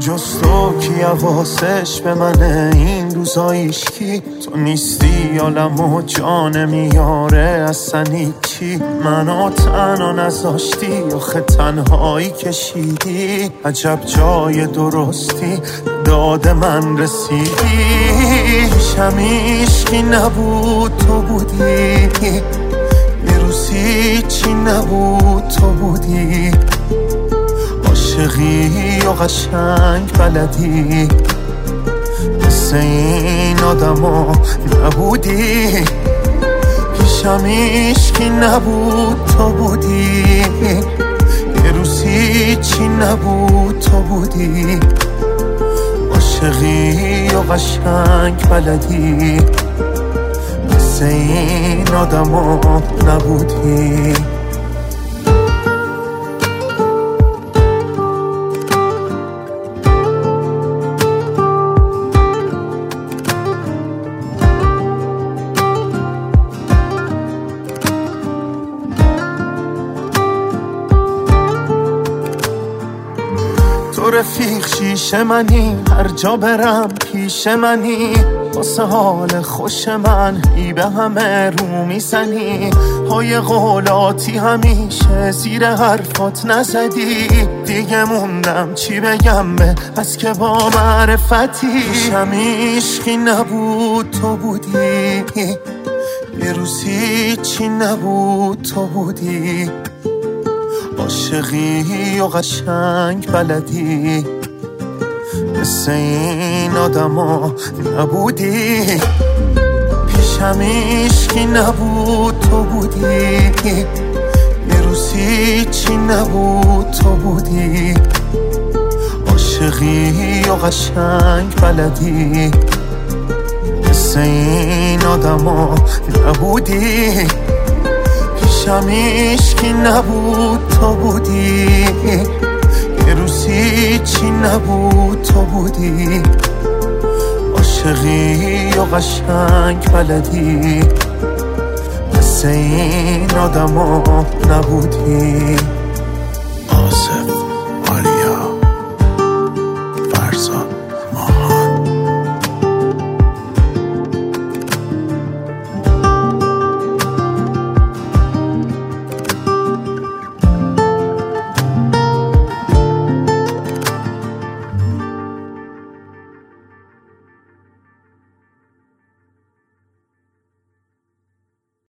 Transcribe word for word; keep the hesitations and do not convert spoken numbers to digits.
جز تو کی حواسش به منه این روزایش کی؟ تو نیستی عالم و جان میاره اصلا هیچی، منو تنها نذاشتی آخه تنهایی کشیدی، عجب جای درستی داد من رسیدی، پیشم عشقی نبود تو بودی، یه روزی چی نبود تو بودی، عاشقی و قشنگ بلدی، مثل این آدما نبودی، پیشم عشقی نبود تو بودی، یه روزی چی نبود تو بودی، عاشقی و قشنگ بلدی، مثل این آدما نبودی. تو رفیق شیشه منی، هر جا برم پیش منی، واسه حال خوش من ای به همه رو میزنی، های قولاتی همیشه زیر حرفات نزدی، دیگه موندم چی بگم به از که با معرفتی، پیشم عشقی نبود تو بودی، یه روزی چی نبود تو بودی، عاشقی و قشنگ بلدی، مثل این آدما نبودی، پیشم عشقی نبود تو بودی، یه روزی چی نبود تو بودی، عاشقی و قشنگ بلدی، مثل این آدما نبودی، پیشم عشقی نبود تو بودی، یه روزی چی نبود تو بودی، عاشقی و قشنگ بلدی، مثل این آدما نبودی. آصف آریا فرزاد